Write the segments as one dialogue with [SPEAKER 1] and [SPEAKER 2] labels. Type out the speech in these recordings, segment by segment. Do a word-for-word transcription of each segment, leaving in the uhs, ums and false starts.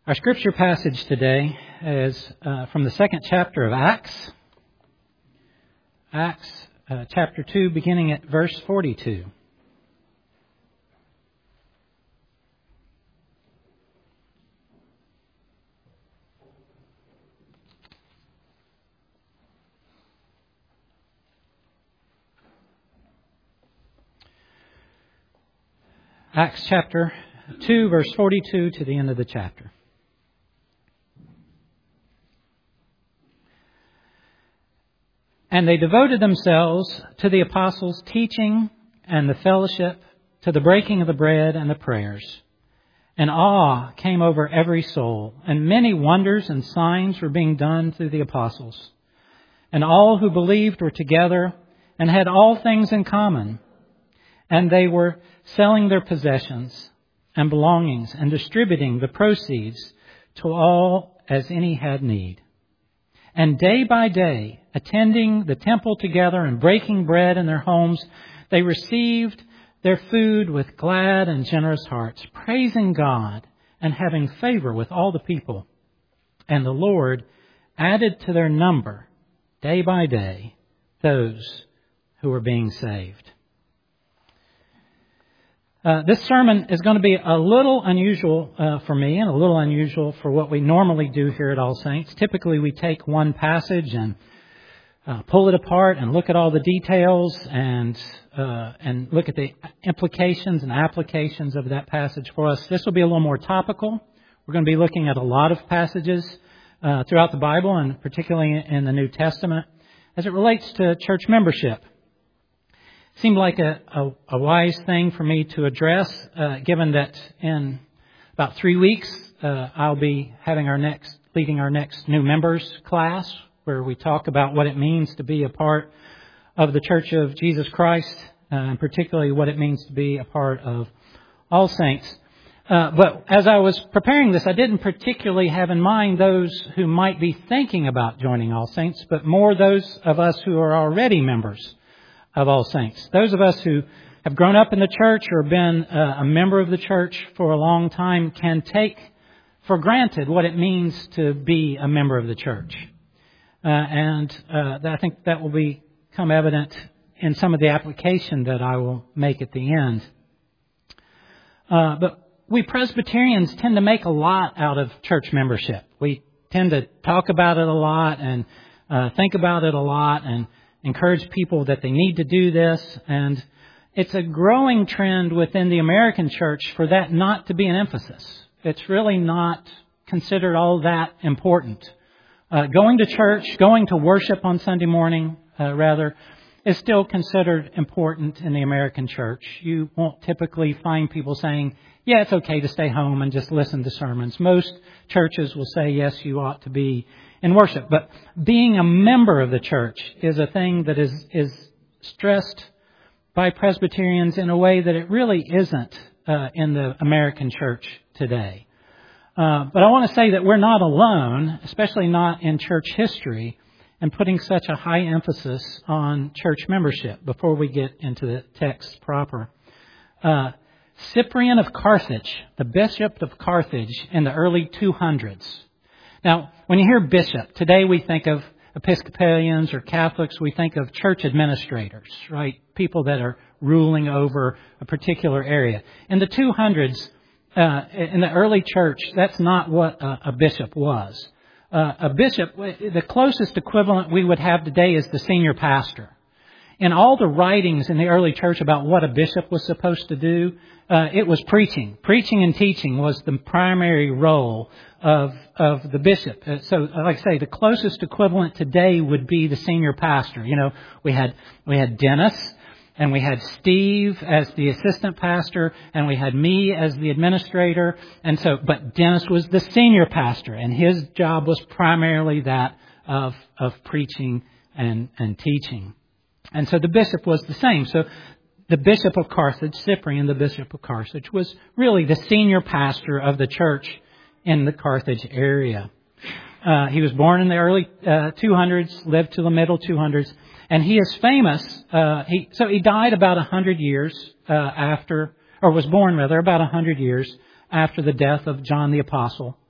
[SPEAKER 1] Our scripture passage today is uh, from the second chapter of Acts. Acts uh, chapter two, beginning at verse forty-two. Acts chapter two, verse forty-two to the end of the chapter. And they devoted themselves to the apostles' teaching and the fellowship, to the breaking of the bread and the prayers. And awe came over every soul, and many wonders and signs were being done through the apostles. And all who believed were together and had all things in common. And they were selling their possessions and belongings and distributing the proceeds to all as any had need. And day by day, attending the temple together and breaking bread in their homes, they received their food with glad and generous hearts, praising God and having favor with all the people. And the Lord added to their number, day by day, those who were being saved. Uh, this sermon is going to be a little unusual uh, for me and a little unusual for what we normally do here at All Saints. Typically, we take one passage and uh, pull it apart and look at all the details and uh, and look at the implications and applications of that passage for us. This will be a little more topical. We're going to be looking at a lot of passages uh, throughout the Bible, and particularly in the New Testament, as it relates to church membership. Seemed like a, a, a wise thing for me to address, uh, given that in about three weeks uh, I'll be having our next, leading our next new members class, where we talk about what it means to be a part of the Church of Jesus Christ, uh, and particularly what it means to be a part of All Saints. Uh, but as I was preparing this, I didn't particularly have in mind those who might be thinking about joining All Saints, but more those of us who are already members of All Saints. Those of us who have grown up in the church or been uh, a member of the church for a long time can take for granted what it means to be a member of the church. Uh, and uh, I think that will become evident in some of the application that I will make at the end. Uh, but we Presbyterians tend to make a lot out of church membership. We tend to talk about it a lot and uh, think about it a lot and encourage people that they need to do this. And it's a growing trend within the American church for that not to be an emphasis. It's really not considered all that important. Uh, going to church, going to worship on Sunday morning, uh, rather, is still considered important in the American church. You won't typically find people saying, yeah, it's okay to stay home and just listen to sermons. Most churches will say, yes, you ought to be in worship. But being a member of the church is a thing that is, is stressed by Presbyterians in a way that it really isn't uh, in the American church today. Uh, but I want to say that we're not alone, especially not in church history, in putting such a high emphasis on church membership before we get into the text proper. Uh, Cyprian of Carthage, the Bishop of Carthage in the early two hundreds. Now, when you hear bishop, today we think of Episcopalians or Catholics, we think of church administrators, right? People that are ruling over a particular area. In the two hundreds, uh, in the early church, that's not what a, a bishop was. Uh, a bishop, the closest equivalent we would have today is the senior pastor. In all the writings in the early church about what a bishop was supposed to do, uh, it was preaching. Preaching and teaching was the primary role of of the bishop. Uh, so, like I say, the closest equivalent today would be the senior pastor. You know, we had we had Dennis, and we had Steve as the assistant pastor, and we had me as the administrator. And so, but Dennis was the senior pastor, and his job was primarily that of of preaching and and teaching. And so the bishop was the same. So the Bishop of Carthage, Cyprian, the Bishop of Carthage, was really the senior pastor of the church in the Carthage area. Uh, he was born in the early uh, two hundreds, lived to the middle two hundreds, and he is famous. Uh, he so he died about one hundred years uh, after, or was born rather, about one hundred years after the death of John the Apostle.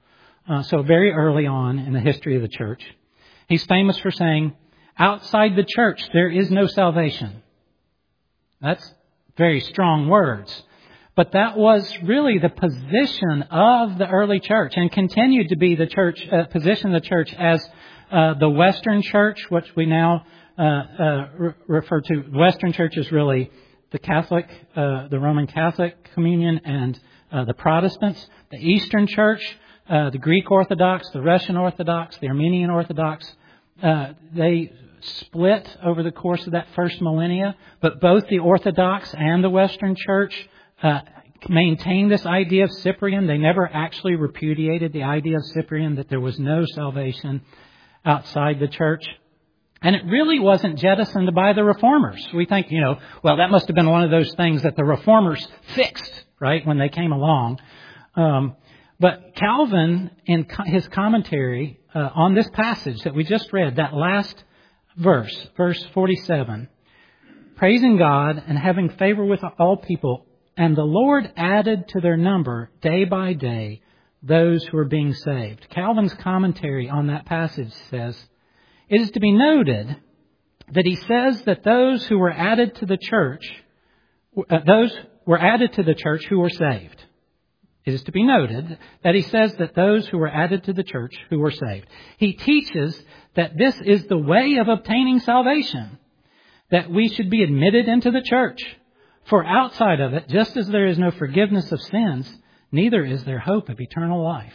[SPEAKER 1] uh, so very early on in the history of the church. He's famous for saying, outside the church, there is no salvation. That's very strong words. But that was really the position of the early church and continued to be the church, uh, position of the church as uh, the Western church, which we now uh, uh, re- refer to. Western church is really the Catholic, uh, the Roman Catholic communion and uh, the Protestants. The Eastern church, uh, the Greek Orthodox, the Russian Orthodox, the Armenian Orthodox, uh, they split over the course of that first millennia. But both the Orthodox and the Western church Uh, maintained this idea of Cyprian. They never actually repudiated the idea of Cyprian, that there was no salvation outside the church. And it really wasn't jettisoned by the Reformers. We think, you know, well, that must have been one of those things that the Reformers fixed, right, when they came along. Um, but Calvin, in co- his commentary uh, on this passage that we just read, that last verse, verse forty-seven, praising God and having favor with all people, and the Lord added to their number day by day those who are being saved. Calvin's commentary on that passage says, it is to be noted that he says that those who were added to the church, uh, those were added to the church who were saved. It is to be noted that he says that those who were added to the church who were saved. He teaches that this is the way of obtaining salvation, that we should be admitted into the church. For outside of it, just as there is no forgiveness of sins, neither is there hope of eternal life.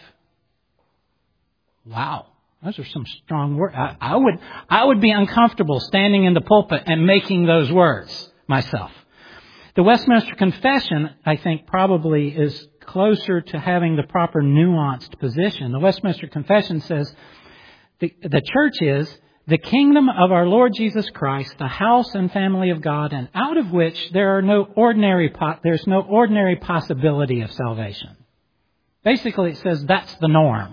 [SPEAKER 1] Wow. Those are some strong words. I, I would, I would be uncomfortable standing in the pulpit and making those words myself. The Westminster Confession, I think, probably is closer to having the proper nuanced position. The Westminster Confession says the, the church is the kingdom of our Lord Jesus Christ, the house and family of God, and out of which there are no ordinary po- there's no ordinary possibility of salvation. Basically, it says that's the norm.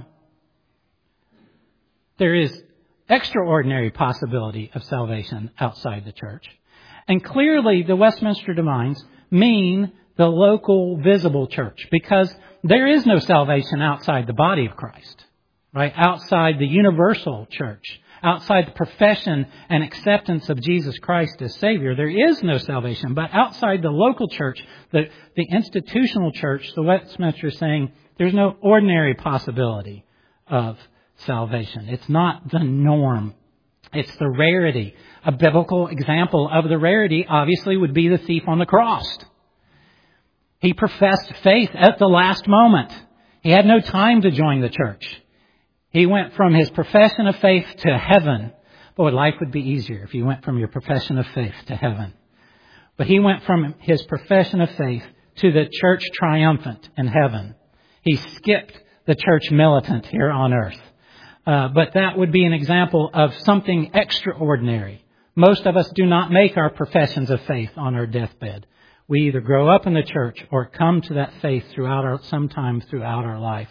[SPEAKER 1] There is extraordinary possibility of salvation outside the church. And clearly, the Westminster Divines mean the local visible church, because there is no salvation outside the body of Christ, right? Outside the universal church. Outside the profession and acceptance of Jesus Christ as Savior, there is no salvation. But outside the local church, the, the institutional church, the Westminster is saying there's no ordinary possibility of salvation. It's not the norm. It's the rarity. A biblical example of the rarity, obviously, would be the thief on the cross. He professed faith at the last moment. He had no time to join the church. He went from his profession of faith to heaven. Boy, life would be easier if you went from your profession of faith to heaven. But he went from his profession of faith to the church triumphant in heaven. He skipped the church militant here on earth. Uh, but that would be an example of something extraordinary. Most of us do not make our professions of faith on our deathbed. We either grow up in the church or come to that faith throughout our, sometime throughout our life.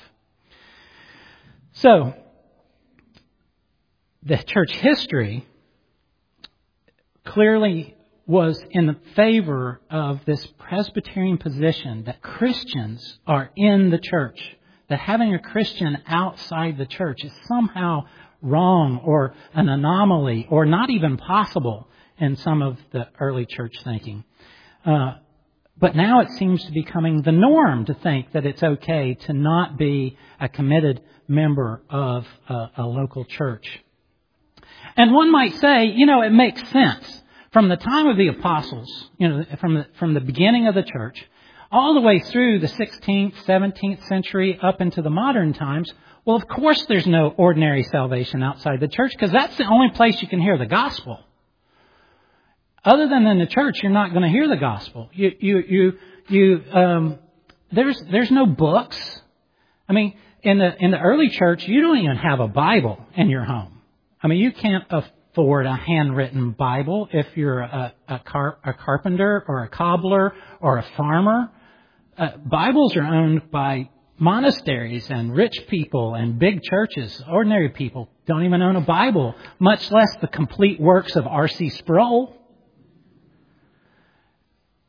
[SPEAKER 1] So, the church history clearly was in the favor of this Presbyterian position that Christians are in the church, that having a Christian outside the church is somehow wrong or an anomaly or not even possible in some of the early church thinking. Uh, but now it seems to be becoming the norm to think that it's okay to not be a committed member of a, a local church. And one might say, you know, it makes sense. From the time of the apostles, you know, from the, from the beginning of the church, all the way through the sixteenth, seventeenth century up into the modern times, well, of course there's no ordinary salvation outside the church, because that's the only place you can hear the gospel. Other than in the church, you're not going to hear the gospel. You, you, you, you, um, there's, there's no books. I mean, in the, in the early church, you don't even have a Bible in your home. I mean, you can't afford a handwritten Bible if you're a, a, car, a carpenter or a cobbler or a farmer. Uh, Bibles are owned by monasteries and rich people and big churches. Ordinary people don't even own a Bible, much less the complete works of R C Sproul.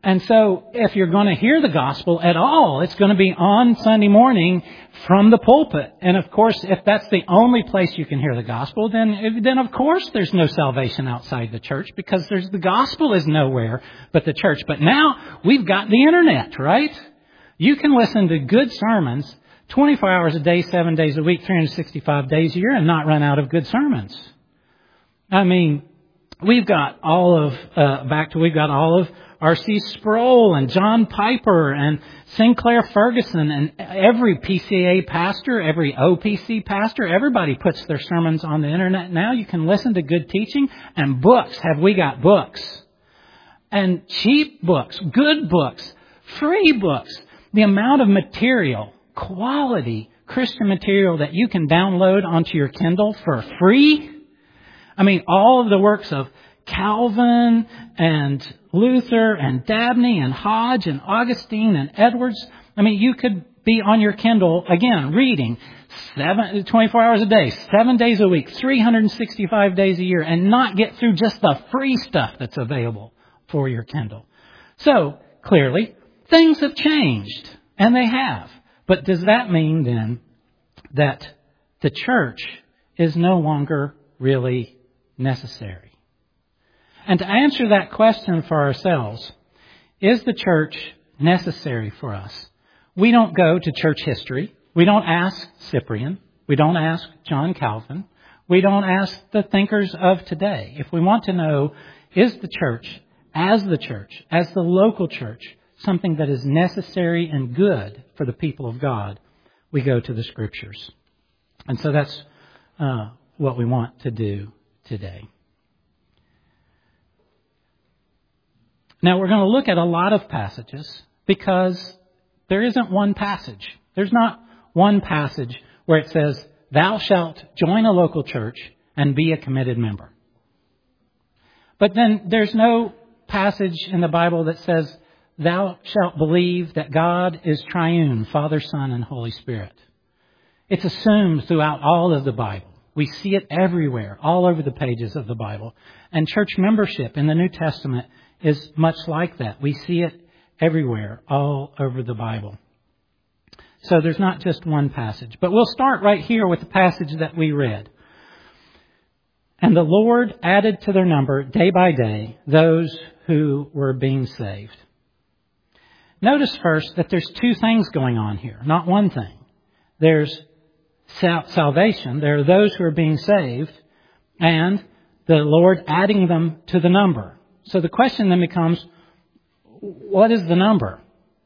[SPEAKER 1] And so if you're going to hear the gospel at all, it's going to be on Sunday morning from the pulpit. And of course, if that's the only place you can hear the gospel, then, then of course there's no salvation outside the church, because there's the gospel is nowhere but the church. But now we've got the internet, right? You can listen to good sermons twenty-four hours a day, seven days a week, three hundred sixty-five days a year, and not run out of good sermons. I mean, we've got all of, uh, back to, we've got all of R C Sproul and John Piper and Sinclair Ferguson, and every P C A pastor, every O P C pastor, everybody puts their sermons on the internet now. You can listen to good teaching, and books. Have we got books? And cheap books, good books, free books. The amount of material, quality Christian material that you can download onto your Kindle for free. I mean, all of the works of Calvin and Luther and Dabney and Hodge and Augustine and Edwards. I mean, you could be on your Kindle, again, reading seven, twenty-four hours a day, seven days a week, three hundred sixty-five days a year, and not get through just the free stuff that's available for your Kindle. So, clearly, things have changed, and they have. But does that mean then that the church is no longer really necessary? And to answer that question for ourselves, is the church necessary for us? We don't go to church history. We don't ask Cyprian. We don't ask John Calvin. We don't ask the thinkers of today. If we want to know, is the church, as the church, as the local church, something that is necessary and good for the people of God, we go to the Scriptures. And so that's uh, what we want to do today. Now, we're going to look at a lot of passages because there isn't one passage. There's not one passage where it says, thou shalt join a local church and be a committed member. But then there's no passage in the Bible that says, thou shalt believe that God is triune, Father, Son, and Holy Spirit. It's assumed throughout all of the Bible. We see it everywhere, all over the pages of the Bible. And church membership in the New Testament is much like that. We see it everywhere, all over the Bible. So there's not just one passage. But we'll start right here with the passage that we read. And the Lord added to their number day by day those who were being saved. Notice first that there's two things going on here, not one thing. There's salvation. There are those who are being saved, and the Lord adding them to the number. So the question then becomes, what is the number?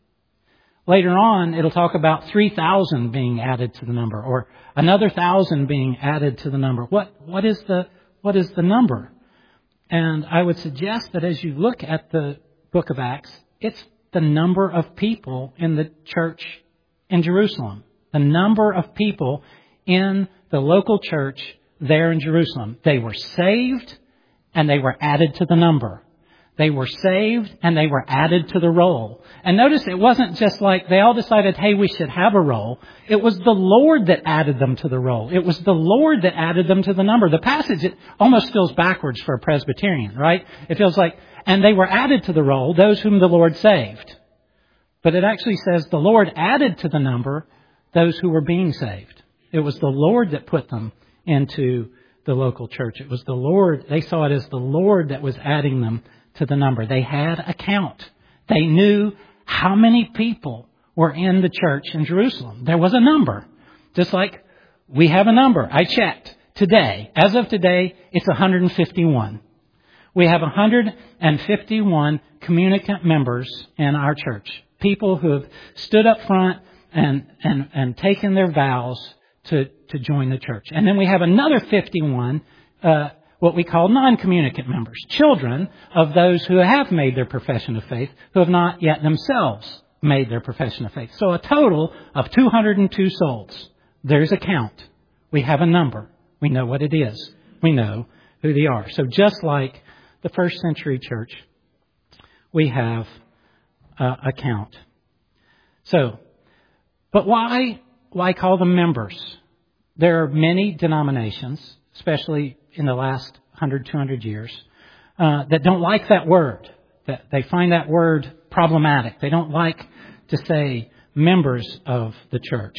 [SPEAKER 1] Later on, it'll talk about three thousand being added to the number, or another one thousand being added to the number. What what is the what is the number? And I would suggest that as you look at the book of Acts, it's the number of people in the church in Jerusalem. The number of people in the local church there in Jerusalem. They were saved and they were added to the number. They were saved and they were added to the roll. And notice it wasn't just like they all decided, hey, we should have a roll. It was the Lord that added them to the roll. It was the Lord that added them to the number. The passage, it almost feels backwards for a Presbyterian, right? It feels like, and they were added to the roll, those whom the Lord saved. But it actually says the Lord added to the number those who were being saved. It was the Lord that put them into the local church. It was the Lord, they saw it as the Lord that was adding them to the number. They had a count. They knew how many people were in the church in Jerusalem. There was a number. Just like we have a number. I checked today. As of today, it's one hundred fifty-one. We have one hundred fifty-one communicant members in our church. People who have stood up front and, and, and taken their vows to, to join the church. And then we have another fifty-one, uh, what we call non-communicant members, children of those who have made their profession of faith, who have not yet themselves made their profession of faith. So a total of two hundred two souls. There's a count. We have a number. We know what it is. We know who they are. So just like the first century church, we have uh, a count. So, but why, why call them members? There are many denominations, especially in the last one hundred, two hundred years, uh, that don't like that word. That they find that word problematic. They don't like to say members of the church.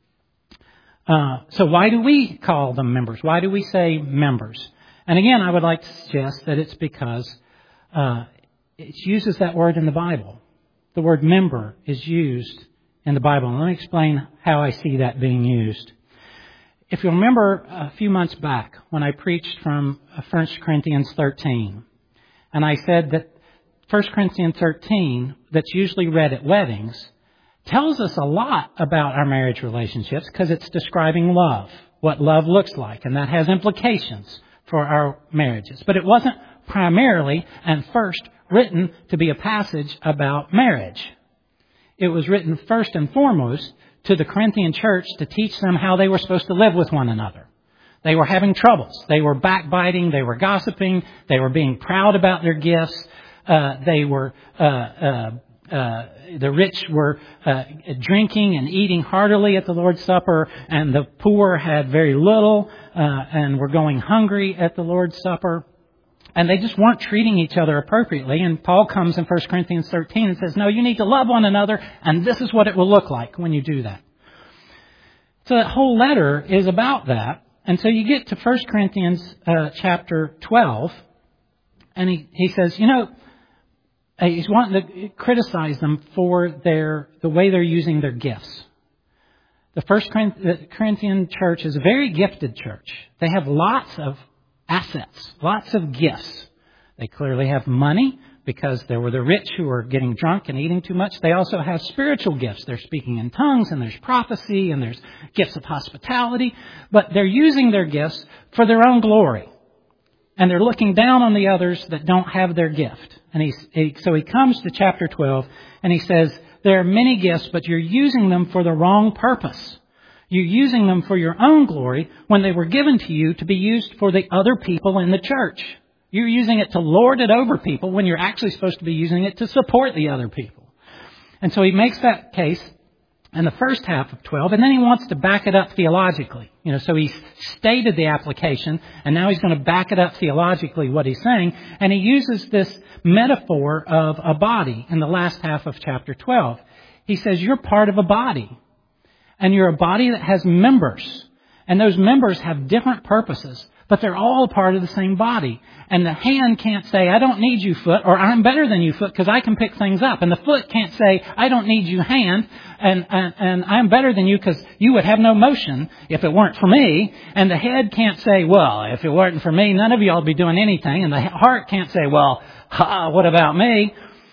[SPEAKER 1] Uh, so why do we call them members? Why do we say members? And again, I would like to suggest that it's because uh, it uses that word in the Bible. The word member is used in the Bible. And let me explain how I see that being used. If you remember a few months back when I preached from First Corinthians thirteen, and I said that First Corinthians thirteen, that's usually read at weddings, tells us a lot about our marriage relationships because it's describing love, what love looks like, and that has implications for our marriages. But it wasn't primarily and first written to be a passage about marriage. It was written first and foremost to the Corinthian church to teach them how they were supposed to live with one another. They were having troubles. They were backbiting. They were gossiping. They were being proud about their gifts. Uh, they were, uh, uh, uh, the rich were uh, drinking and eating heartily at the Lord's Supper, and the poor had very little uh, and were going hungry at the Lord's Supper. And they just weren't treating each other appropriately. And Paul comes in First Corinthians thirteen and says, no, you need to love one another, and this is what it will look like when you do that. So that whole letter is about that. And so you get to First Corinthians uh, chapter twelve, and he, he says, you know, he's wanting to criticize them for their the way they're using their gifts. The First Corinthian church is a very gifted church. They have lots of assets, lots of gifts. They clearly have money because there were the rich who were getting drunk and eating too much. They also have spiritual gifts. They're speaking in tongues, and there's prophecy, and there's gifts of hospitality. But they're using their gifts for their own glory. And they're looking down on the others that don't have their gift. And he's, he, so he comes to chapter twelve, and he says, there are many gifts, but you're using them for the wrong purpose. You're using them for your own glory when they were given to you to be used for the other people in the church. You're using it to lord it over people when you're actually supposed to be using it to support the other people. And so he makes that case in the first half of twelve, and then he wants to back it up theologically. You know, so he's stated the application, and now he's going to back it up theologically, what he's saying. And he uses this metaphor of a body in the last half of chapter twelve. He says, you're part of a body. And you're a body that has members. And those members have different purposes, but they're all part of the same body. And the hand can't say, I don't need you, foot, or I'm better than you, foot, because I can pick things up. And the foot can't say, I don't need you, hand, and, and, and I'm better than you because you would have no motion if it weren't for me. And the head can't say, well, if it weren't for me, none of y'all would be doing anything. And the heart can't say, well, ha, what about me?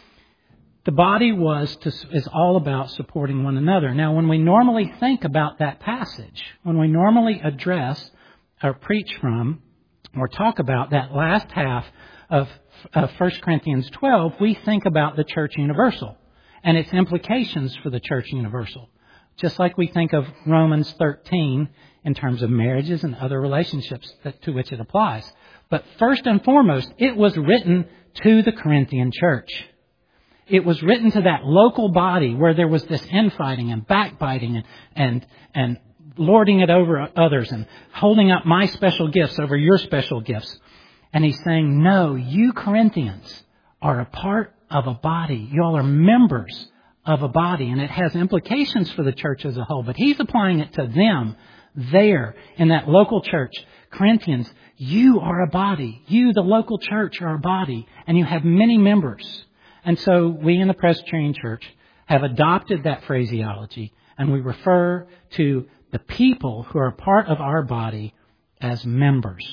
[SPEAKER 1] The body was to, is all about supporting one another. Now, when we normally think about that passage, when we normally address or preach from or talk about that last half of, of First Corinthians twelve, we think about the church universal and its implications for the church universal. Just like we think of Romans thirteen in terms of marriages and other relationships that, to which it applies. But first and foremost, it was written to the Corinthian church. It was written to that local body where there was this infighting and backbiting and, and, and lording it over others and holding up my special gifts over your special gifts. And he's saying, no, you Corinthians are a part of a body. You all are members of a body, and it has implications for the church as a whole. But he's applying it to them there in that local church. Corinthians, you are a body. You, the local church, are a body, and you have many members. And so we in the Presbyterian Church have adopted that phraseology, and we refer to the people who are part of our body as members.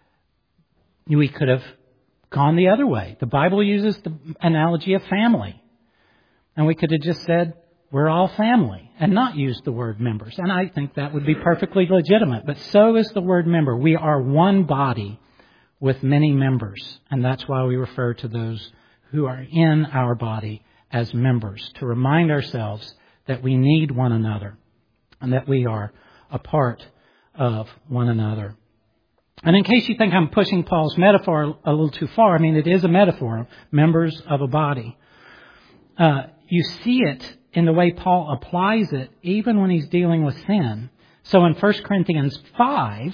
[SPEAKER 1] We could have gone the other way. The Bible uses the analogy of family. And we could have just said, we're all family, and not used the word members. And I think that would be perfectly legitimate. But so is the word member. We are one body with many members. And that's why we refer to those who are in our body as members, to remind ourselves that we need one another and that we are a part of one another. And in case you think I'm pushing Paul's metaphor a little too far, I mean, it is a metaphor, members of a body. Uh, you see it in the way Paul applies it, even when he's dealing with sin. So in First Corinthians five,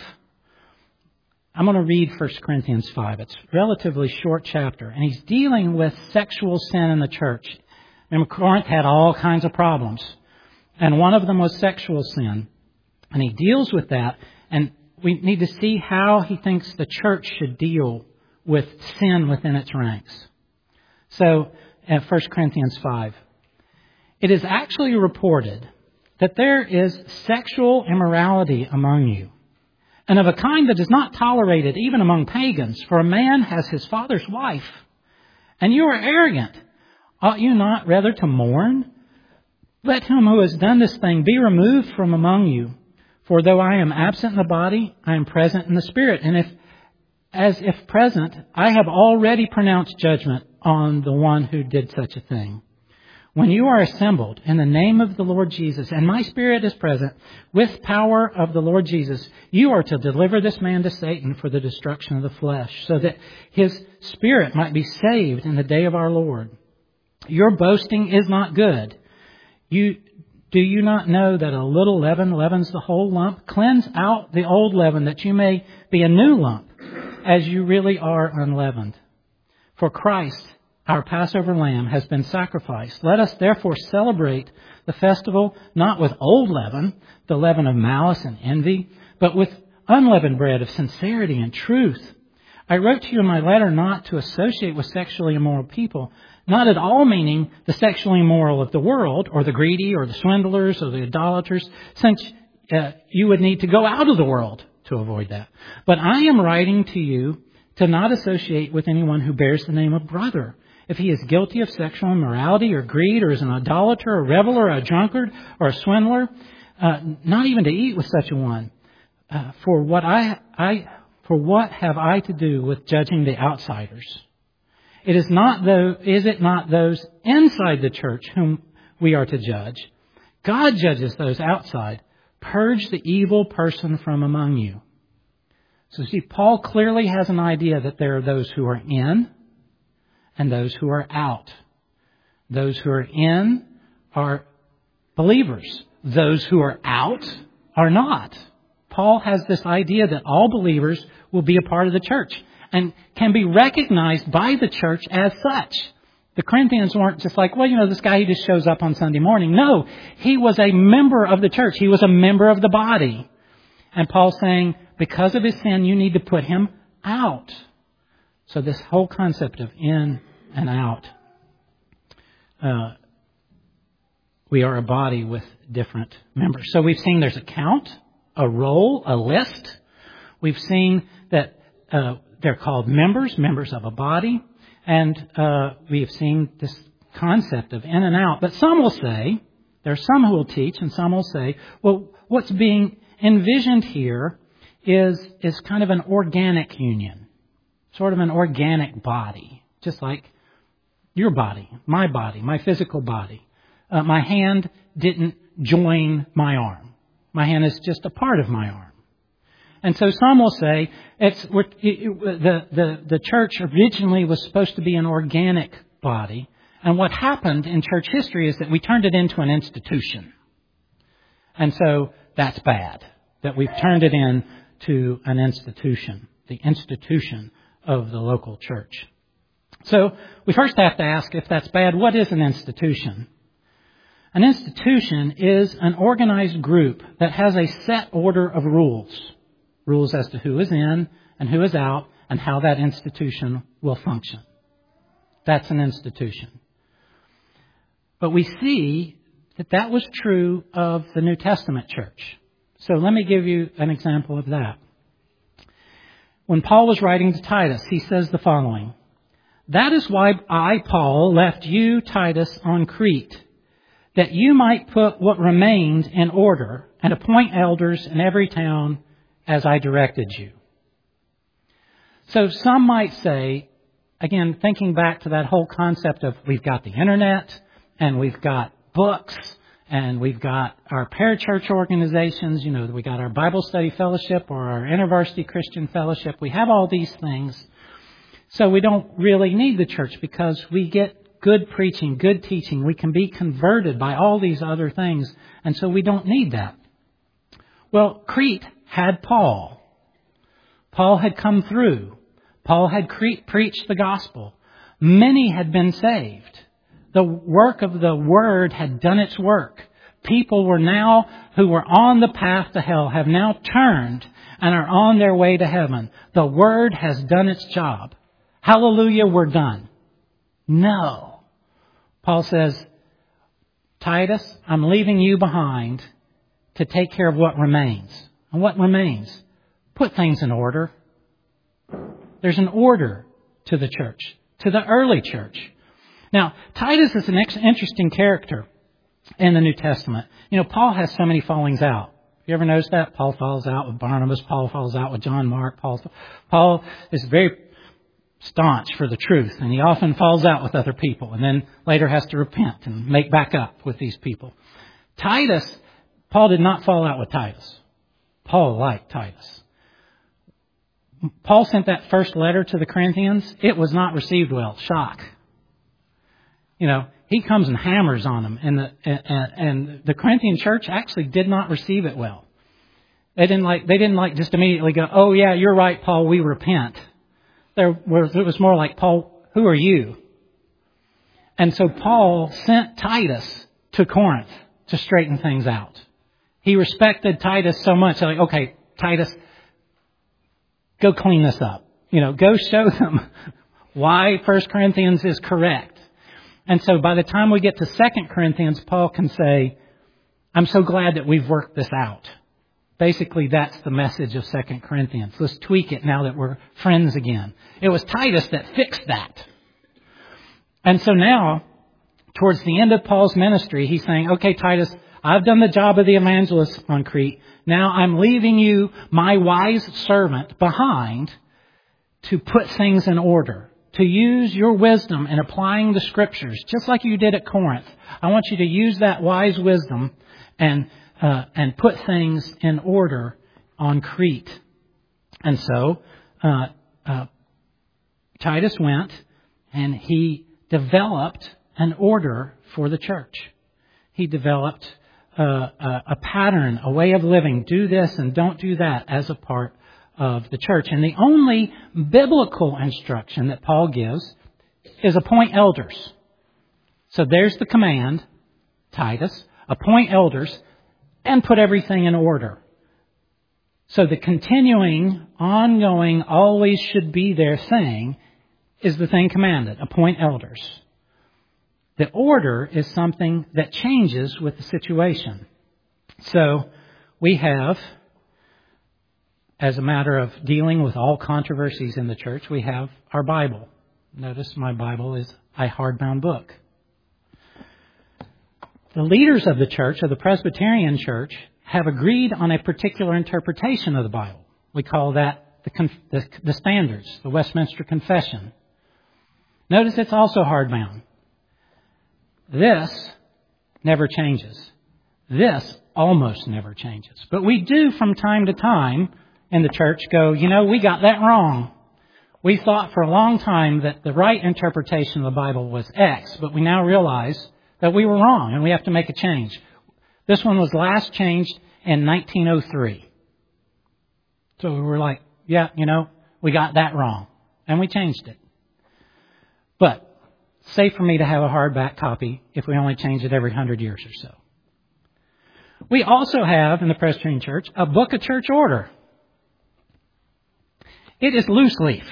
[SPEAKER 1] I'm going to read First Corinthians five. It's a relatively short chapter. And he's dealing with sexual sin in the church. And Corinth had all kinds of problems. And one of them was sexual sin. And he deals with that. And we need to see how he thinks the church should deal with sin within its ranks. So, at First Corinthians five, it is actually reported that there is sexual immorality among you, and of a kind that is not tolerated even among pagans, for a man has his father's wife, and you are arrogant. Ought you not rather to mourn? Let him who has done this thing be removed from among you. For though I am absent in the body, I am present in the spirit. And if, as if present, I have already pronounced judgment on the one who did such a thing. When you are assembled in the name of the Lord Jesus, and my spirit is present, with power of the Lord Jesus, you are to deliver this man to Satan for the destruction of the flesh, so that his spirit might be saved in the day of our Lord. Your boasting is not good. You Do you not know that a little leaven leavens the whole lump? Cleanse out the old leaven, that you may be a new lump, as you really are unleavened. For Christ, our Passover lamb, has been sacrificed. Let us therefore celebrate the festival not with old leaven, the leaven of malice and envy, but with unleavened bread of sincerity and truth. I wrote to you in my letter not to associate with sexually immoral people, not at all meaning the sexually immoral of the world, or the greedy, or the swindlers, or the idolaters, since uh, you would need to go out of the world to avoid that. But I am writing to you to not associate with anyone who bears the name of brother, if he is guilty of sexual immorality or greed, or is an idolater, a reveler, a drunkard, or a swindler, uh, not even to eat with such a one. Uh, for what I, I, for what have I to do with judging the outsiders? It is not though, is it not those inside the church whom we are to judge? God judges those outside. Purge the evil person from among you. So see, Paul clearly has an idea that there are those who are in and those who are out. Those who are in are believers. Those who are out are not. Paul has this idea that all believers will be a part of the church and can be recognized by the church as such. The Corinthians weren't just like, well, you know, this guy who just shows up on Sunday morning. No, he was a member of the church. He was a member of the body. And Paul's saying, because of his sin, you need to put him out. So this whole concept of in and out. Uh, we are a body with different members. So we've seen there's a count, a roll, a list. We've seen that uh, they're called members, members of a body. And uh, we have seen this concept of in and out. But some will say, there are some who will teach, and some will say, well, what's being envisioned here is, is kind of an organic union, sort of an organic body, just like your body, my body, my physical body. Uh, my hand didn't join my arm. My hand is just a part of my arm. And so some will say it's we're, it, the, the, the church originally was supposed to be an organic body. And what happened in church history is that we turned it into an institution. And so that's bad, that we've turned it into an institution, the institution of the local church. So we first have to ask, if that's bad, what is an institution? An institution is an organized group that has a set order of rules. Rules as to who is in and who is out and how that institution will function. That's an institution. But we see that that was true of the New Testament church. So let me give you an example of that. When Paul was writing to Titus, he says the following: "That is why I, Paul, left you, Titus, on Crete, that you might put what remained in order and appoint elders in every town as I directed you." So some might say, again, thinking back to that whole concept of we've got the internet and we've got books and we've got our parachurch organizations, you know, we got our Bible study fellowship or our InterVarsity Christian fellowship. We have all these things. So we don't really need the church because we get good preaching, good teaching. We can be converted by all these other things. And so we don't need that. Well, Crete had Paul. Paul had come through. Paul had cre- preached the gospel. Many had been saved. The work of the Word had done its work. People were now, who were on the path to hell, have now turned and are on their way to heaven. The Word has done its job. Hallelujah, we're done. No. Paul says, Titus, I'm leaving you behind to take care of what remains. And what remains? Put things in order. There's an order to the church, to the early church. Now, Titus is an ex- interesting character in the New Testament. You know, Paul has so many fallings out. You ever notice that? Paul falls out with Barnabas. Paul falls out with John Mark. Paul, Paul is very staunch for the truth, and he often falls out with other people and then later has to repent and make back up with these people. Titus, Paul did not fall out with Titus. Paul liked Titus. Paul sent that first letter to the Corinthians. It was not received well. Shock. You know, he comes and hammers on them, and the and, and the Corinthian church actually did not receive it well. They didn't like they didn't like just immediately go, "Oh yeah, you're right, Paul. We repent." There was it was more like, "Paul, who are you?" And so Paul sent Titus to Corinth to straighten things out. He respected Titus so much, like, "Okay, Titus, go clean this up. You know, go show them why First Corinthians is correct." And so by the time we get to Second Corinthians, Paul can say, "I'm so glad that we've worked this out." Basically, that's the message of Second Corinthians. Let's tweak it now that we're friends again. It was Titus that fixed that. And so now, towards the end of Paul's ministry, he's saying, "Okay, Titus, I've done the job of the evangelist on Crete. Now I'm leaving you, my wise servant, behind to put things in order, to use your wisdom in applying the Scriptures, just like you did at Corinth. I want you to use that wise wisdom and uh, and put things in order on Crete." And so uh, uh, Titus went and he developed an order for the church. He developed uh, a, a pattern, a way of living. Do this and don't do that as a part of the church. And the only biblical instruction that Paul gives is appoint elders. So there's the command, Titus, appoint elders and put everything in order. So the continuing, ongoing, always should be there thing is the thing commanded, appoint elders. The order is something that changes with the situation. So we have, as a matter of dealing with all controversies in the church, we have our Bible. Notice my Bible is a hardbound book. The leaders of the church, of the Presbyterian church, have agreed on a particular interpretation of the Bible. We call that the, conf- the, the standards, the Westminster Confession. Notice it's also hardbound. This never changes. This almost never changes. But we do from time to time in the church go, you know, we got that wrong. We thought for a long time that the right interpretation of the Bible was X, but we now realize that we were wrong and we have to make a change. This one was last changed in nineteen oh three. So we were like, yeah, you know, we got that wrong. And we changed it. But it's safe for me to have a hardback copy if we only change it every hundred years or so. We also have in the Presbyterian Church a book of church order. It is loose leaf.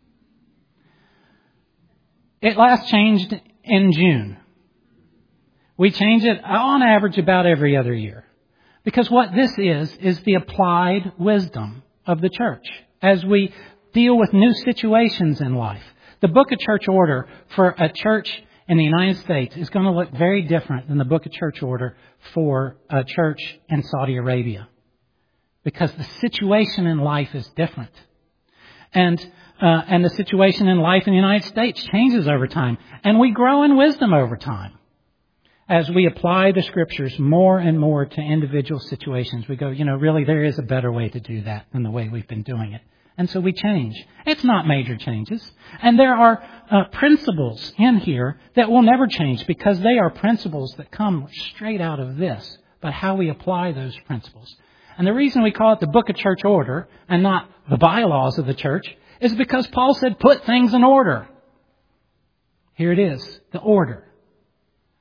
[SPEAKER 1] It last changed in June. We change it on average about every other year. Because what this is, is the applied wisdom of the church as we deal with new situations in life. The book of church order for a church in the United States is going to look very different than the book of church order for a church in Saudi Arabia. Because the situation in life is different. And uh, and the situation in life in the United States changes over time. And we grow in wisdom over time. As we apply the Scriptures more and more to individual situations, we go, you know, really there is a better way to do that than the way we've been doing it. And so we change. It's not major changes. And there are uh, principles in here that will never change because they are principles that come straight out of this, but how we apply those principles. And the reason we call it the book of church order and not the bylaws of the church is because Paul said, put things in order. Here it is, the order.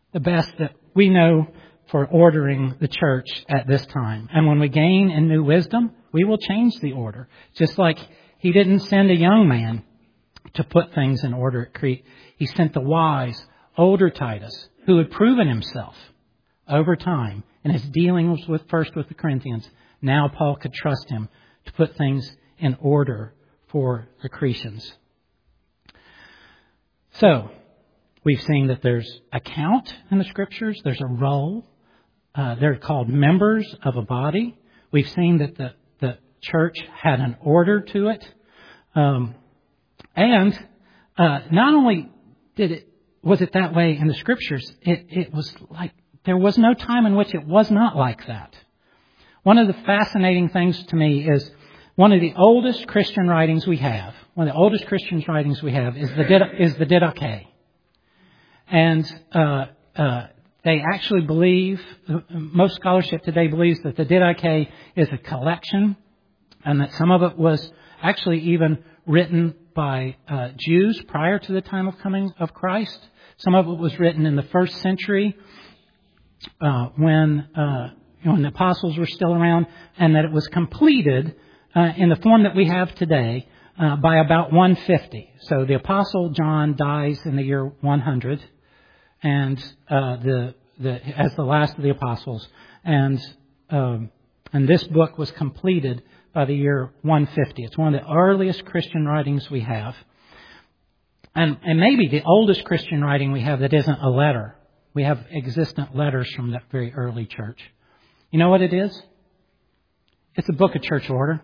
[SPEAKER 1] the best that we know for ordering the church at this time. And when we gain in new wisdom, we will change the order. Just like he didn't send a young man to put things in order at Crete. He sent the wise, older Titus, who had proven himself over time in his dealings with first with the Corinthians. Now Paul could trust him to put things in order for the Cretans. So, we've seen that there's a count in the Scriptures. There's a role. Uh, they're called members of a body. We've seen that the, the church had an order to it. Um, and uh, not only did it was it that way in the Scriptures, it, it was like there was no time in which it was not like that. One of the fascinating things to me is one of the oldest Christian writings we have, one of the oldest Christian writings we have is the, is the Didache. And uh, uh, they actually believe, most scholarship today believes that the Didache is a collection and that some of it was actually even written by uh, Jews prior to the time of coming of Christ. Some of it was written in the first century uh, when, uh, when the apostles were still around, and that it was completed uh, in the form that we have today uh, by about one fifty. So the apostle John dies in the year one hundred, and uh, the the as the last of the apostles, and um, and this book was completed by the year one fifty. It's one of the earliest Christian writings we have. And, and maybe the oldest Christian writing we have that isn't a letter. We have existent letters from that very early church. You know what it is? It's a book of church order.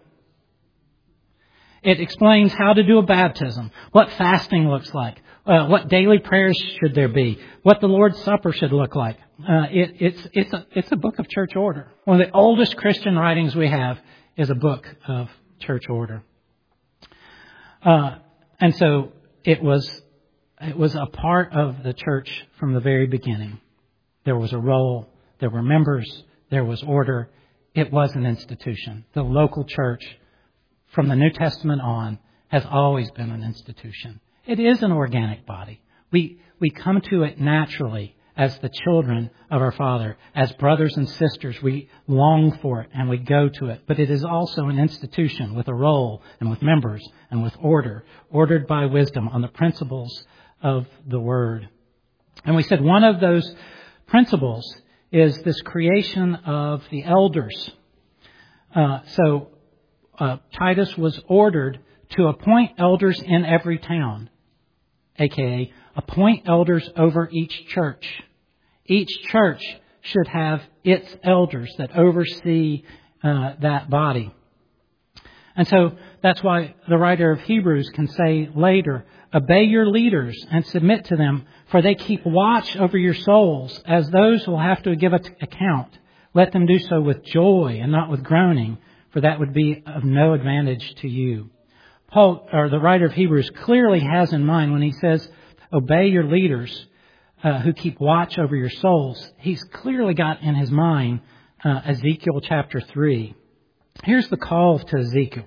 [SPEAKER 1] It explains how to do a baptism, what fasting looks like, uh, what daily prayers should there be, what the Lord's Supper should look like. Uh, it, it's, it's, a, it's a book of church order. One of the oldest Christian writings we have is a book of church order. Uh, and so it was it was a part of the church from the very beginning. There was a role, there were members, there was order. It was an institution. The local church from the New Testament on has always been an institution. It is an organic body. We we come to it naturally as the children of our Father, as brothers and sisters. We long for it and we go to it. But it is also an institution with a role and with members and with order, ordered by wisdom on the principles of the Word. And we said one of those principles is this creation of the elders. Uh, so uh, Titus was ordered to appoint elders in every town, aka appoint elders over each church. Each church should have its elders that oversee uh, that body. And so that's why the writer of Hebrews can say later, obey your leaders and submit to them, for they keep watch over your souls as those who will have to give an account. Let them do so with joy and not with groaning, for that would be of no advantage to you. Paul, or the writer of Hebrews, clearly has in mind when he says, obey your leaders uh, who keep watch over your souls. He's clearly got in his mind uh, Ezekiel chapter three. Here's the call to Ezekiel.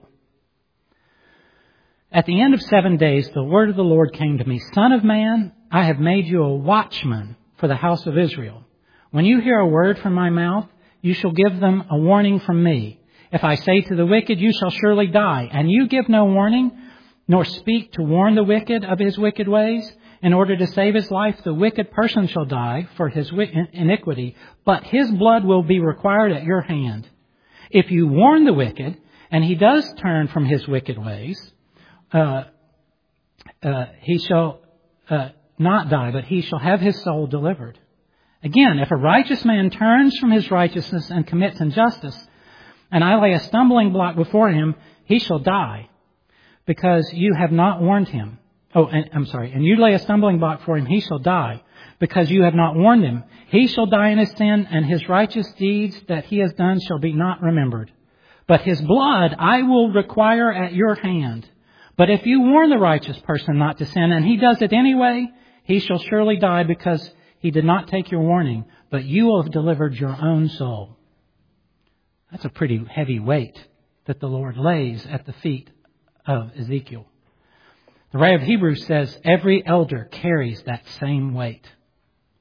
[SPEAKER 1] At the end of seven days, the word of the Lord came to me. Son of man, I have made you a watchman for the house of Israel. When you hear a word from my mouth, you shall give them a warning from me. If I say to the wicked, you shall surely die, and you give no warning, nor speak to warn the wicked of his wicked ways, in order to save his life, the wicked person shall die for his iniquity, but his blood will be required at your hand. If you warn the wicked, and he does turn from his wicked ways, uh, uh, he shall uh, not die, but he shall have his soul delivered. Again, if a righteous man turns from his righteousness and commits injustice, and I lay a stumbling block before him, he shall die, because you have not warned him. Oh, and, I'm sorry. And you lay a stumbling block for him, he shall die, because you have not warned him. He shall die in his sin, and his righteous deeds that he has done shall be not remembered. But his blood I will require at your hand. But if you warn the righteous person not to sin, and he does it anyway, he shall surely die, because he did not take your warning, but you will have delivered your own soul. That's a pretty heavy weight that the Lord lays at the feet of Ezekiel. The writer of Hebrews says every elder carries that same weight.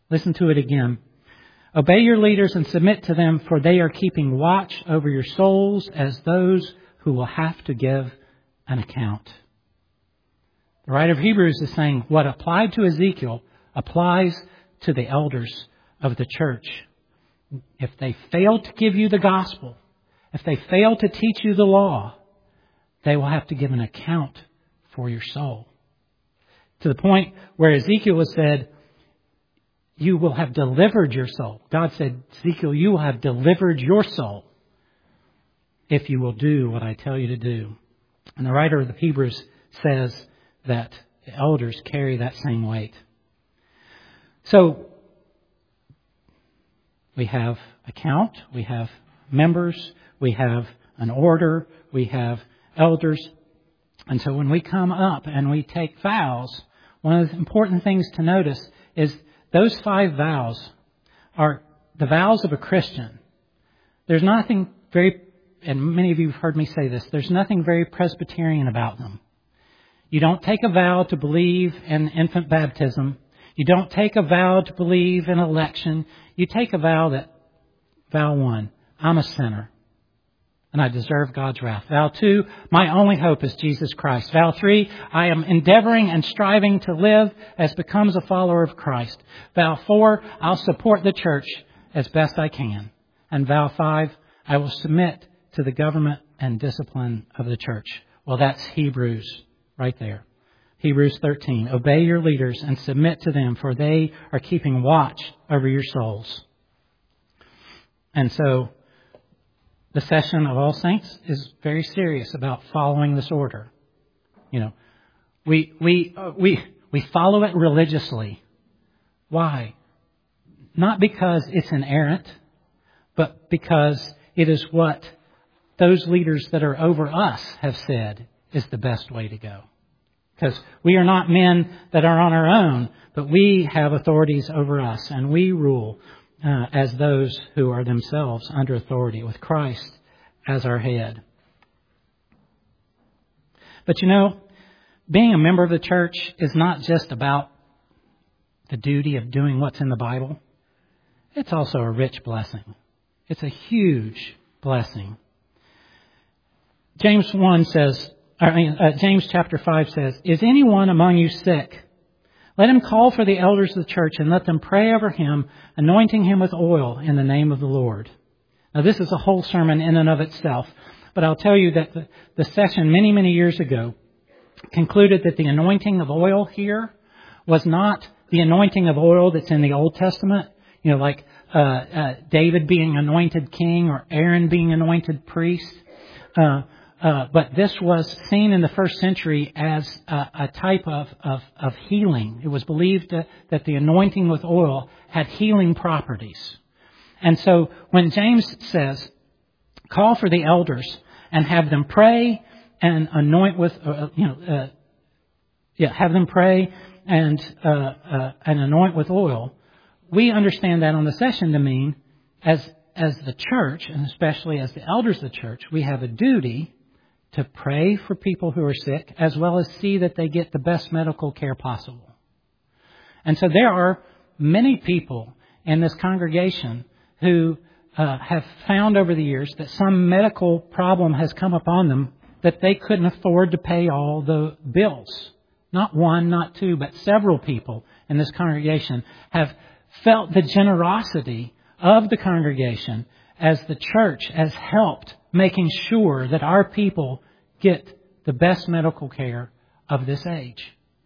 [SPEAKER 1] Listen to it again. Obey your leaders and submit to them, for they are keeping watch over your souls as those who will have to give an account. The writer of Hebrews is saying what applied to Ezekiel applies to the elders of the church. If they fail to give you the gospel, if they fail to teach you the law, they will have to give an account for your soul. To the point where Ezekiel was said, you will have delivered your soul. God said, Ezekiel, you will have delivered your soul if you will do what I tell you to do. And the writer of the Hebrews says that the elders carry that same weight. So, we have a count, we have members, we have an order, we have elders. And so when we come up and we take vows, one of the important things to notice is those five vows are the vows of a Christian. There's nothing very, and many of you have heard me say this, there's nothing very Presbyterian about them. You don't take a vow to believe in infant baptism. You don't take a vow to believe in election. You take a vow that, vow one, I'm a sinner and I deserve God's wrath. Vow two, my only hope is Jesus Christ. Vow three, I am endeavoring and striving to live as becomes a follower of Christ. Vow four, I'll support the church as best I can. And vow five, I will submit to the government and discipline of the church. Well, that's Hebrews right there. Hebrews thirteen, obey your leaders and submit to them, for they are keeping watch over your souls. And so, the session of All Saints is very serious about following this order. You know, we we uh, we we follow it religiously. Why? Not because it's inerrant, but because it is what those leaders that are over us have said is the best way to go. Because we are not men that are on our own, but we have authorities over us, and we rule uh, as those who are themselves under authority with Christ as our head. But you know, being a member of the church is not just about the duty of doing what's in the Bible. It's also a rich blessing. It's a huge blessing. James one says, I mean, uh, James chapter five says, is anyone among you sick? Let him call for the elders of the church and let them pray over him, anointing him with oil in the name of the Lord. Now, this is a whole sermon in and of itself, but I'll tell you that the, the session many, many years ago concluded that the anointing of oil here was not the anointing of oil that's in the Old Testament, you know, like uh, uh, David being anointed king or Aaron being anointed priest. Uh, Uh, but this was seen in the first century as a, a type of, of, of healing. It was believed that, that the anointing with oil had healing properties. And so when James says, call for the elders and have them pray and anoint with, uh, you know, uh, yeah, have them pray and, uh, uh, and anoint with oil, we understand that on the session to mean as, as the church, and especially as the elders of the church, we have a duty to pray for people who are sick, as well as see that they get the best medical care possible. And so there are many people in this congregation who uh, have found over the years that some medical problem has come upon them that they couldn't afford to pay all the bills. Not one, not two, but several people in this congregation have felt the generosity of the congregation as the church has helped making sure that our people get the best medical care of this age.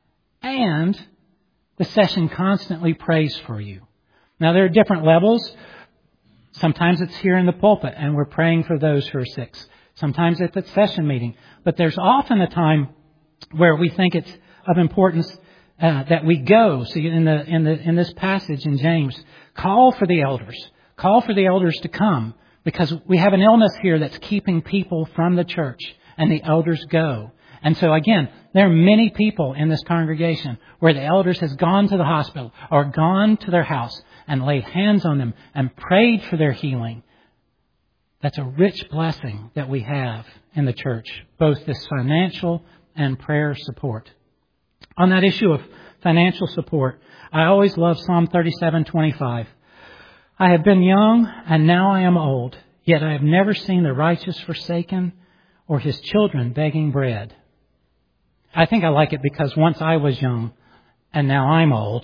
[SPEAKER 1] And the session constantly prays for you. Now, there are different levels. Sometimes it's here in the pulpit and we're praying for those who are sick. Sometimes it's at the session meeting. But there's often a time where we think it's of importance uh, that we go. See, in the in the in this passage in James, call for the elders. Call for the elders to come. Because we have an illness here that's keeping people from the church, and the elders go. And so again, there are many people in this congregation where the elders has gone to the hospital or gone to their house and laid hands on them and prayed for their healing. That's a rich blessing that we have in the church, both this financial and prayer support. On that issue of financial support, I always love Psalm thirty-seven twenty-five. I have been young and now I am old, yet I have never seen the righteous forsaken or his children begging bread. I think I like it because once I was young and now I'm old.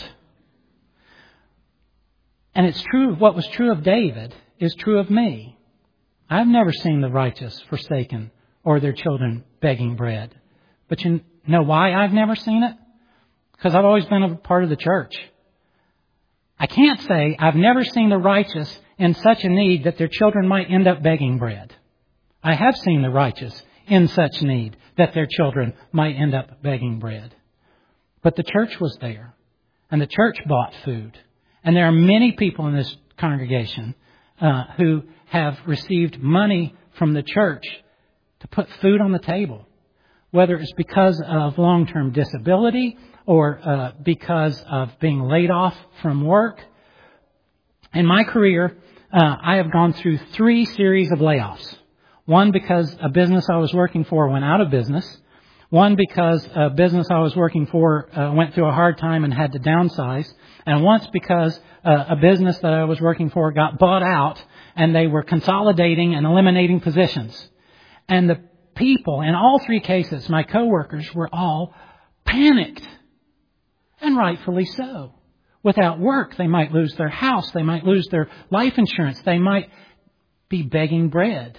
[SPEAKER 1] And it's true, what was true of David is true of me. I've never seen the righteous forsaken or their children begging bread. But you know why I've never seen it? Because I've always been a part of the church. I can't say I've never seen the righteous in such a need that their children might end up begging bread. I have seen the righteous in such need that their children might end up begging bread. But the church was there, and the church bought food. And there are many people in this congregation uh, who have received money from the church to put food on the table, whether it's because of long-term disability or uh, because of being laid off from work. In my career, uh, I have gone through three series of layoffs. One because a business I was working for went out of business. One because a business I was working for uh, went through a hard time and had to downsize. And once because uh, a business that I was working for got bought out and they were consolidating and eliminating positions. And the people, in all three cases, my coworkers, were all panicked. And rightfully so. Without work, they might lose their house. They might lose their life insurance. They might be begging bread.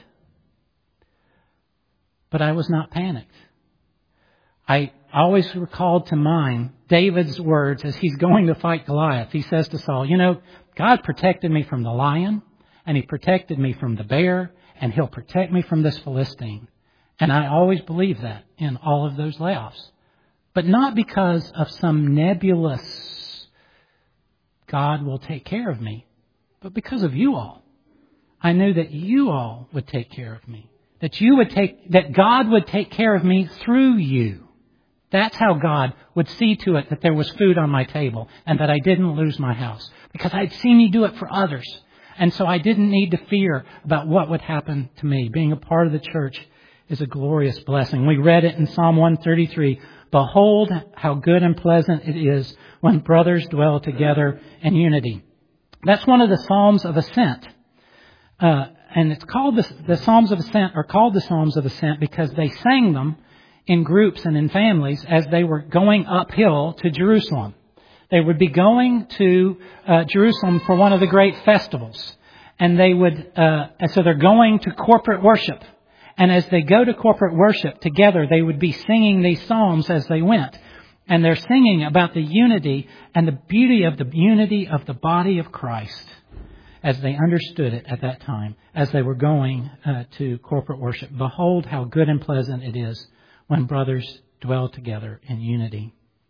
[SPEAKER 1] But I was not panicked. I always recalled to mind David's words as he's going to fight Goliath. He says to Saul, you know, God protected me from the lion, and He protected me from the bear, and He'll protect me from this Philistine. And I always believe that in all of those layoffs. But not because of some nebulous, God will take care of me, but because of you all. I knew that you all would take care of me. That you would take, that God would take care of me through you. That's how God would see to it that there was food on my table and that I didn't lose my house. Because I'd seen you do it for others. And so I didn't need to fear about what would happen to me. Being a part of the church is a glorious blessing. We read it in Psalm one thirty-three. Behold, how good and pleasant it is when brothers dwell together in unity. That's one of the Psalms of Ascent. Uh, and it's called the, the Psalms of Ascent are called the Psalms of Ascent because they sang them in groups and in families as they were going uphill to Jerusalem. They would be going to uh, Jerusalem for one of the great festivals. And they would, uh, and so they're going to corporate worship. And as they go to corporate worship together, they would be singing these psalms as they went. And they're singing about the unity and the beauty of the unity of the body of Christ as they understood it at that time, as they were going uh, to corporate worship. Behold, how good and pleasant it is when brothers dwell together in unity.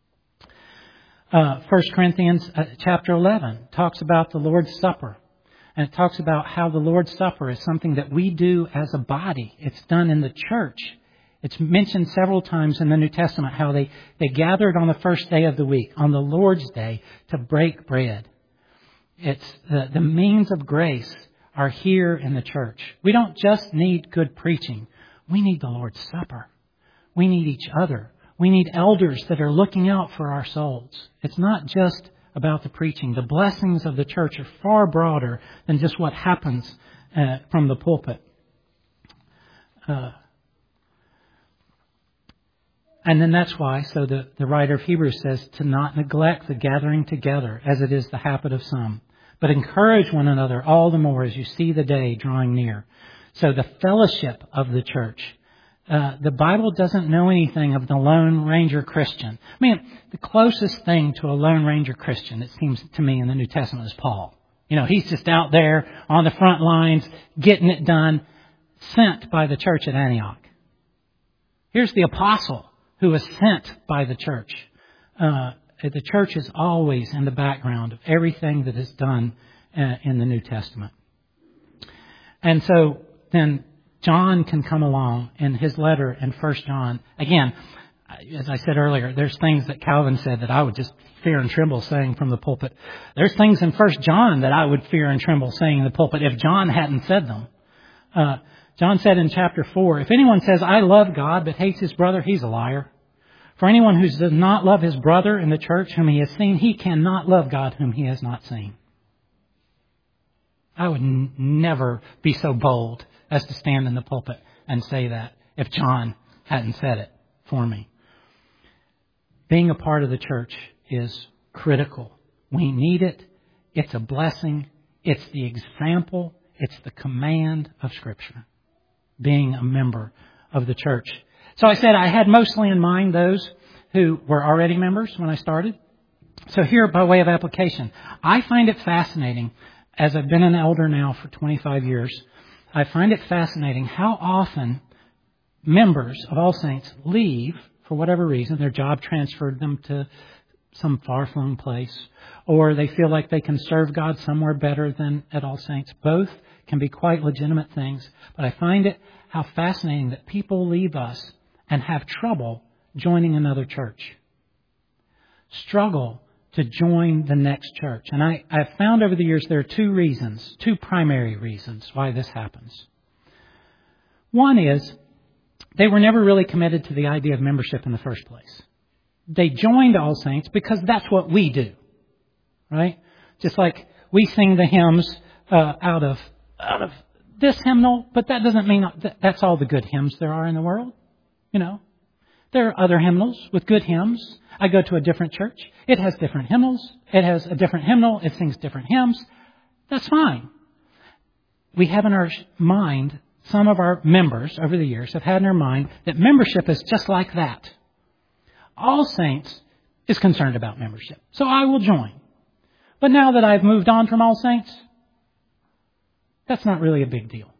[SPEAKER 1] Uh, First Corinthians uh, chapter eleven talks about the Lord's Supper. And it talks about how the Lord's Supper is something that we do as a body. It's done in the church. It's mentioned several times in the New Testament how they, they gathered on the first day of the week, on the Lord's Day, to break bread. It's the, the means of grace are here in the church. We don't just need good preaching. We need the Lord's Supper. We need each other. We need elders that are looking out for our souls. It's not just about the preaching. The blessings of the church are far broader than just what happens uh, from the pulpit. Uh, and then that's why, so the, the writer of Hebrews says to not neglect the gathering together as it is the habit of some, but encourage one another all the more as you see the day drawing near. So the fellowship of the church. Uh, the Bible doesn't know anything of the Lone Ranger Christian. I mean, the closest thing to a Lone Ranger Christian, it seems to me, in the New Testament is Paul. You know, he's just out there on the front lines, getting it done, sent by the church at Antioch. Here's the apostle who was sent by the church. Uh, the church is always in the background of everything that is done uh, in the New Testament. And so then John can come along in his letter in First John. Again, as I said earlier, there's things that Calvin said that I would just fear and tremble saying from the pulpit. There's things in First John that I would fear and tremble saying in the pulpit if John hadn't said them. Uh, John said in chapter four, if anyone says, I love God but hates his brother, he's a liar. For anyone who does not love his brother in the church whom he has seen, he cannot love God whom he has not seen. I would n- never be so bold as to stand in the pulpit and say that if John hadn't said it for me. Being a part of the church is critical. We need it. It's a blessing. It's the example. It's the command of Scripture. Being a member of the church. So I said I had mostly in mind those who were already members when I started. So here, by way of application, I find it fascinating, as I've been an elder now for twenty-five years, I find it fascinating how often members of All Saints leave for whatever reason. Their job transferred them to some far-flung place, or they feel like they can serve God somewhere better than at All Saints. Both can be quite legitimate things, but I find it how fascinating that people leave us and have trouble joining another church. Struggle to join the next church. And I, I've found over the years there are two reasons, two primary reasons why this happens. One is they were never really committed to the idea of membership in the first place. They joined All Saints because that's what we do, right? Just like we sing the hymns uh, out of out of this hymnal, but that doesn't mean that that's all the good hymns there are in the world. You know, there are other hymnals with good hymns. I go to a different church. It has different hymnals. It has a different hymnal. It sings different hymns. That's fine. We have in our mind, some of our members over the years have had in their mind that membership is just like that. All Saints is concerned about membership, so I will join. But now that I've moved on from All Saints, that's not really a big deal.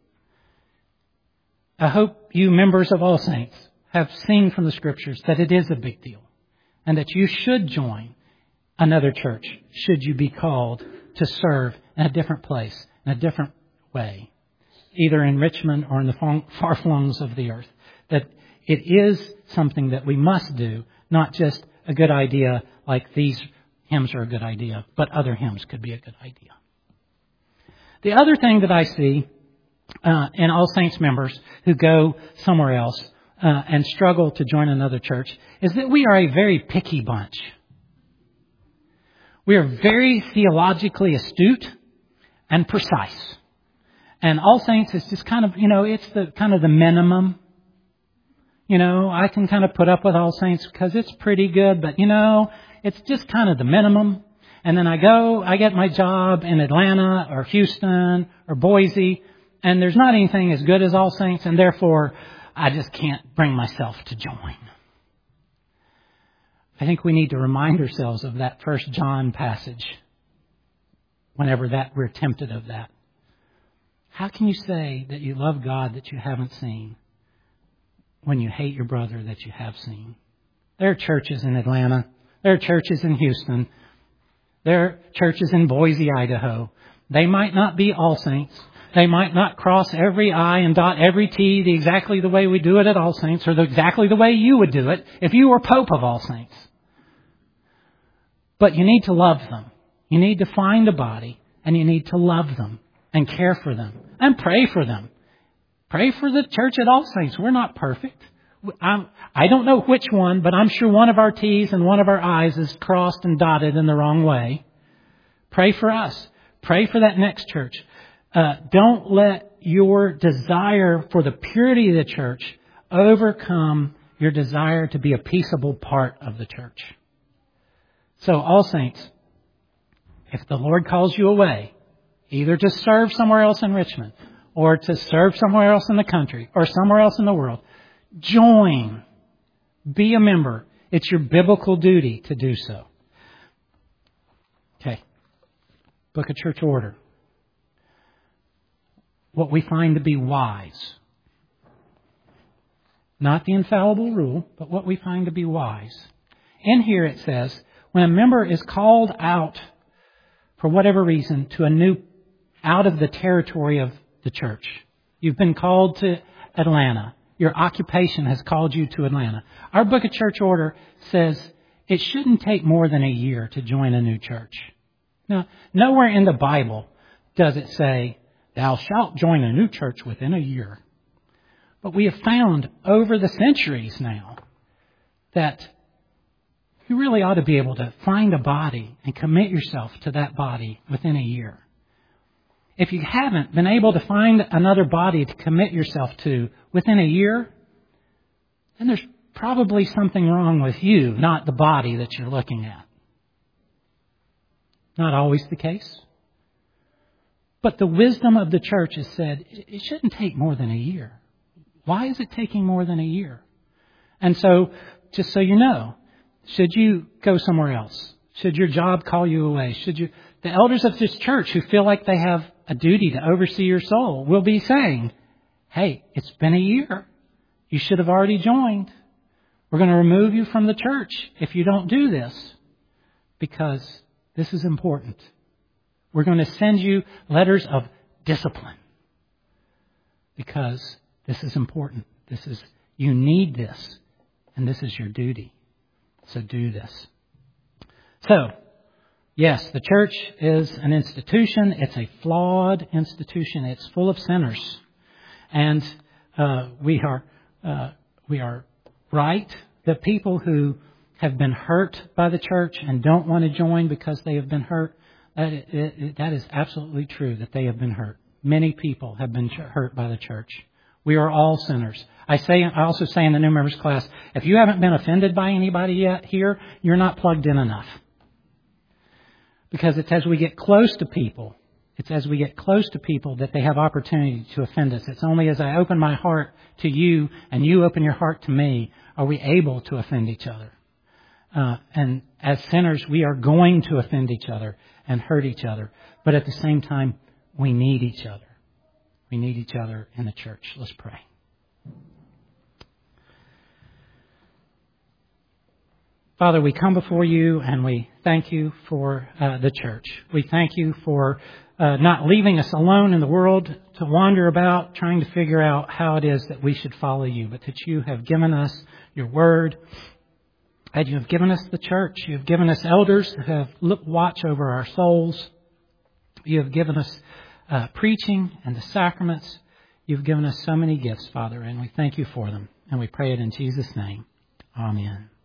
[SPEAKER 1] I hope you members of All Saints have seen from the Scriptures that it is a big deal and that you should join another church should you be called to serve in a different place, in a different way, either in Richmond or in the far-flungs of the earth. That it is something that we must do, not just a good idea like these hymns are a good idea, but other hymns could be a good idea. The other thing that I see uh, in All Saints members who go somewhere else uh, and struggle to join another church is that we are a very picky bunch. We are very theologically astute and precise. And All Saints is just kind of, you know, it's the kind of the minimum. You know, I can kind of put up with All Saints because it's pretty good, but, you know, it's just kind of the minimum. And then I go, I get my job in Atlanta or Houston or Boise, and there's not anything as good as All Saints, and therefore I just can't bring myself to join. I think we need to remind ourselves of that First John passage whenever that we're tempted of that. How can you say that you love God that you haven't seen when you hate your brother that you have seen? There are churches in Atlanta. There are churches in Houston. There are churches in Boise, Idaho. They might not be All Saints. They might not cross every I and dot every T the exactly the way we do it at All Saints, or the, exactly the way you would do it if you were Pope of All Saints. But you need to love them. You need to find a body, and you need to love them and care for them and pray for them. Pray for the church at All Saints. We're not perfect. I'm, I don't know which one, but I'm sure one of our T's and one of our I's is crossed and dotted in the wrong way. Pray for us. Pray for that next church. Uh, don't let your desire for the purity of the church overcome your desire to be a peaceable part of the church. So, All Saints, if the Lord calls you away, either to serve somewhere else in Richmond, or to serve somewhere else in the country, or somewhere else in the world, join. Be a member. It's your biblical duty to do so. Okay. Book of Church Order. What we find to be wise. Not the infallible rule, but what we find to be wise. In here it says, when a member is called out for whatever reason to a new, out of the territory of the church. You've been called to Atlanta. Your occupation has called you to Atlanta. Our Book of Church Order says it shouldn't take more than a year to join a new church. Now, nowhere in the Bible does it say, thou shalt join a new church within a year. But we have found over the centuries now that you really ought to be able to find a body and commit yourself to that body within a year. If you haven't been able to find another body to commit yourself to within a year, then there's probably something wrong with you, not the body that you're looking at. Not always the case. But the wisdom of the church has said it shouldn't take more than a year. Why is it taking more than a year? And so, just so you know, should you go somewhere else? Should your job call you away? Should you, the elders of this church who feel like they have a duty to oversee your soul will be saying, hey, it's been a year. You should have already joined. We're going to remove you from the church if you don't do this, because this is important. We're going to send you letters of discipline because this is important. This is, you need this, and this is your duty. So do this. So, yes, the church is an institution. It's a flawed institution. It's full of sinners. And uh, we are uh, we are right that people who have been hurt by the church and don't want to join because they have been hurt, that, it, it, that is absolutely true, that they have been hurt. Many people have been hurt by the church. We are all sinners. I say. I also say in the new members class, if you haven't been offended by anybody yet here, you're not plugged in enough. Because it's as we get close to people, it's as we get close to people that they have opportunity to offend us. It's only as I open my heart to you and you open your heart to me are we able to offend each other. Uh, and as sinners, we are going to offend each other and hurt each other. But at the same time, we need each other. We need each other in the church. Let's pray. Father, we come before you and we thank you for uh, the church. We thank you for uh, not leaving us alone in the world to wander about trying to figure out how it is that we should follow you, but that you have given us your word, and you have given us the church. You have given us elders who have look, watch over our souls. You have given us uh, preaching and the sacraments. You've given us so many gifts, Father, and we thank you for them. And we pray it in Jesus' name. Amen.